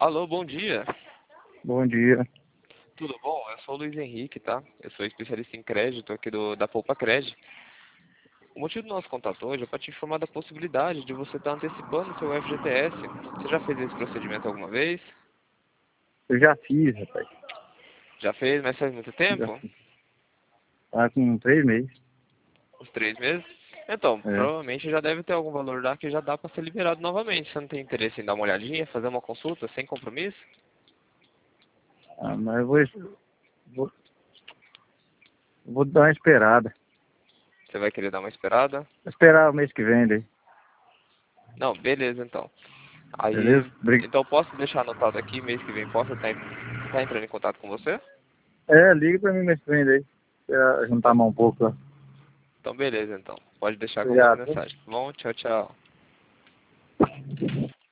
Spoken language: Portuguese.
Alô, bom dia. Bom dia. Tudo bom? Eu sou o Luiz Henrique, tá? Eu sou especialista em crédito aqui da Poupa Cred. O motivo do nosso contato hoje é para te informar da possibilidade de você estar antecipando o seu FGTS. Você já fez esse procedimento alguma vez? Eu já fiz, rapaz. Já fez, mas faz muito Já tempo? fiz. Tá com 3 meses. Uns 3 meses? Então, É. provavelmente já deve ter algum valor lá que já dá para ser liberado novamente. Você não tem interesse em dar uma olhadinha, fazer uma consulta sem compromisso? Mas eu vou, vou dar uma esperada. Você vai querer dar uma esperada? Vou esperar o mês que vem daí. Não, beleza então. Aí, Beleza? então posso deixar anotado aqui, mês que vem posso tá entrando em contato com você? Liga pra mim mês que vem daí. Esperar juntar Então, mais um pouco lá. então beleza então. Pode deixar que eu mando Obrigado. mensagem. Tá bom? Tchau, tchau.